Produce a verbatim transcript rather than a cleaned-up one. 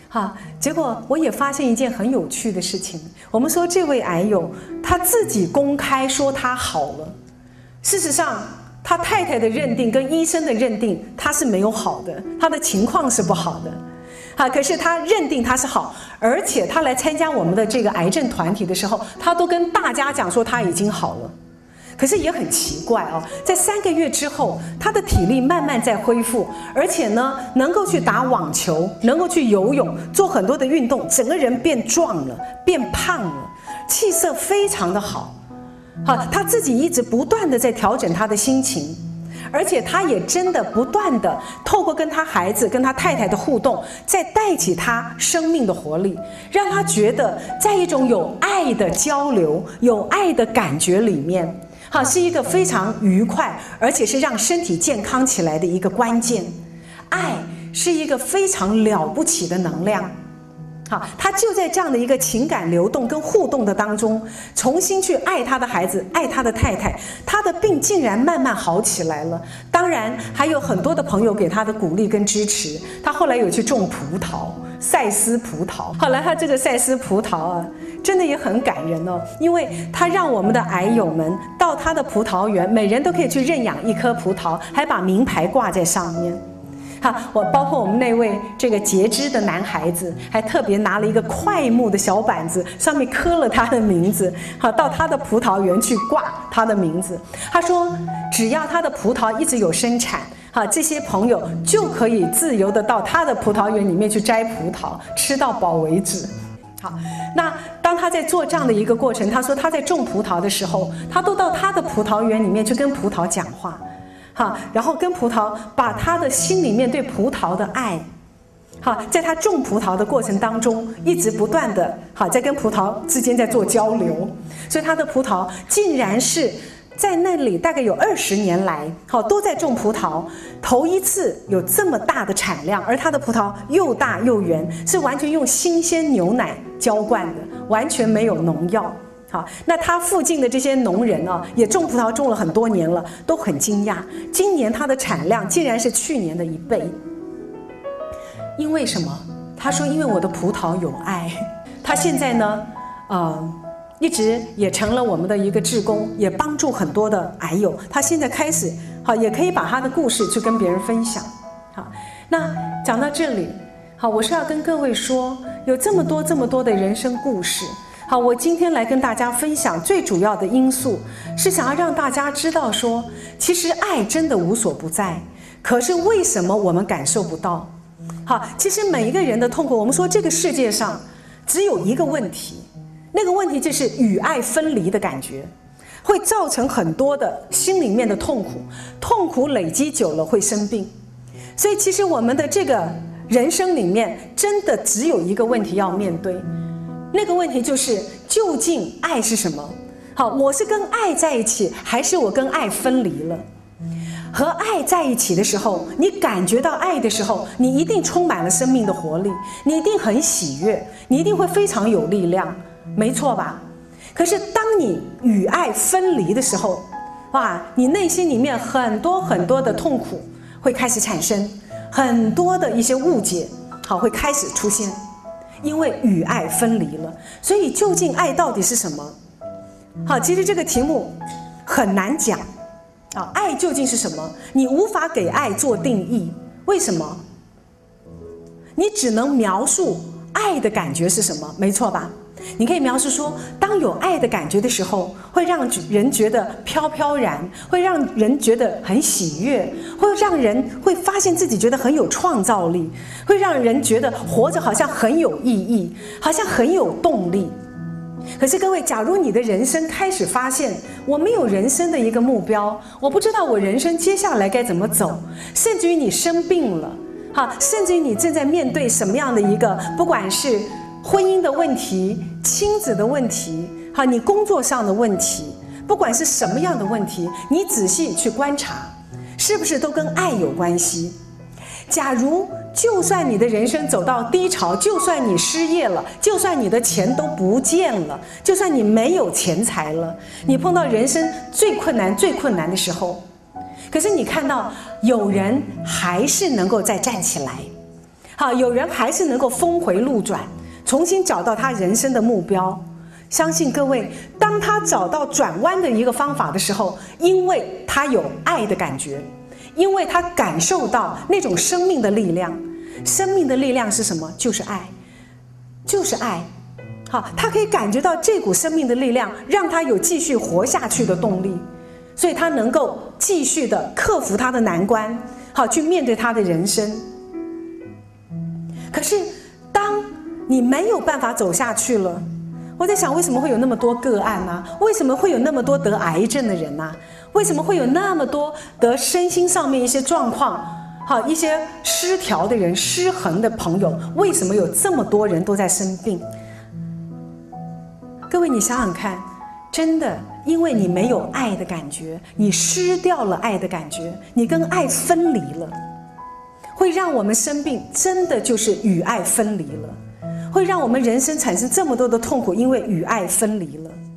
哈，结果我也发现一件很有趣的事情。我们说这位癌友他自己公开说他好了，事实上他太太的认定跟医生的认定他是没有好的，他的情况是不好的。啊，可是他认定他是好，而且他来参加我们的这个癌症团体的时候，他都跟大家讲说他已经好了。可是也很奇怪哦，在三个月之后，他的体力慢慢在恢复，而且呢，能够去打网球，能够去游泳，做很多的运动，整个人变壮了，变胖了，气色非常的好。好，他自己一直不断的在调整他的心情。而且他也真的不断的透过跟他孩子跟他太太的互动，再带起他生命的活力，让他觉得在一种有爱的交流有爱的感觉里面，好，是一个非常愉快而且是让身体健康起来的一个关键。爱是一个非常了不起的能量，好，他就在这样的一个情感流动跟互动的当中，重新去爱他的孩子，爱他的太太，他的病竟然慢慢好起来了。当然还有很多的朋友给他的鼓励跟支持，他后来有去种葡萄，赛斯葡萄。后来他这个赛斯葡萄啊，真的也很感人哦，因为他让我们的癌友们到他的葡萄园，每人都可以去认养一颗葡萄，还把名牌挂在上面。好，我包括我们那位这个截肢的男孩子，还特别拿了一个快木的小板子，上面刻了他的名字，好，到他的葡萄园去挂他的名字。他说，只要他的葡萄一直有生产，好，这些朋友就可以自由的到他的葡萄园里面去摘葡萄，吃到饱为止。好，那当他在做这样的一个过程，他说他在种葡萄的时候，他都到他的葡萄园里面去跟葡萄讲话。好，然后跟葡萄把他的心里面对葡萄的爱，好，在他种葡萄的过程当中，一直不断的好在跟葡萄之间在做交流，所以他的葡萄竟然是在那里大概有二十年来，好都在种葡萄，头一次有这么大的产量，而他的葡萄又大又圆，是完全用新鲜牛奶浇灌的，完全没有农药。好，那他附近的这些农人啊，也种葡萄种了很多年了，都很惊讶，今年他的产量竟然是去年的一倍。因为什么？他说，因为我的葡萄有爱。他现在呢，呃，一直也成了我们的一个志工，也帮助很多的癌友。他现在开始，好，也可以把他的故事去跟别人分享。好，那讲到这里，好，我是要跟各位说，有这么多这么多的人生故事。好，我今天来跟大家分享最主要的因素，是想要让大家知道说，其实爱真的无所不在，可是为什么我们感受不到？好，其实每一个人的痛苦，我们说这个世界上只有一个问题，那个问题就是与爱分离的感觉，会造成很多的心里面的痛苦，痛苦累积久了会生病。所以其实我们的这个人生里面，真的只有一个问题要面对。那个问题就是，究竟爱是什么？好，我是跟爱在一起，还是我跟爱分离了？和爱在一起的时候，你感觉到爱的时候，你一定充满了生命的活力，你一定很喜悦，你一定会非常有力量，没错吧？可是当你与爱分离的时候，哇，你内心里面很多很多的痛苦会开始产生，很多的一些误解，好，会开始出现。因为与爱分离了，所以究竟爱到底是什么？好，其实这个题目很难讲啊，爱究竟是什么？你无法给爱做定义，为什么？你只能描述爱的感觉是什么，没错吧？你可以描述说，当有爱的感觉的时候，会让人觉得飘飘然，会让人觉得很喜悦，会让人会发现自己觉得很有创造力，会让人觉得活着好像很有意义，好像很有动力。可是各位，假如你的人生开始发现，我没有人生的一个目标，我不知道我人生接下来该怎么走，甚至于你生病了，好，甚至于你正在面对什么样的一个，不管是婚姻的问题、亲子的问题，好，你工作上的问题，不管是什么样的问题，你仔细去观察，是不是都跟爱有关系？假如就算你的人生走到低潮，就算你失业了，就算你的钱都不见了，就算你没有钱财了，你碰到人生最困难、最困难的时候，可是你看到有人还是能够再站起来。 好，有人还是能够峰回路转，重新找到他人生的目标。相信各位，当他找到转弯的一个方法的时候，因为他有爱的感觉，因为他感受到那种生命的力量。生命的力量是什么？就是爱，就是爱。好，他可以感觉到这股生命的力量，让他有继续活下去的动力，所以他能够继续的克服他的难关，好，去面对他的人生。可是，当你没有办法走下去了，我在想，为什么会有那么多个案呢？为什么会有那么多得癌症的人呢？为什么会有那么多得身心上面一些状况，好，一些失调的人、失衡的朋友？为什么有这么多人都在生病？各位，你想想看，真的，因为你没有爱的感觉，你失掉了爱的感觉，你跟爱分离了，会让我们生病，真的就是与爱分离了。会让我们人生产生这么多的痛苦，因为与爱分离了。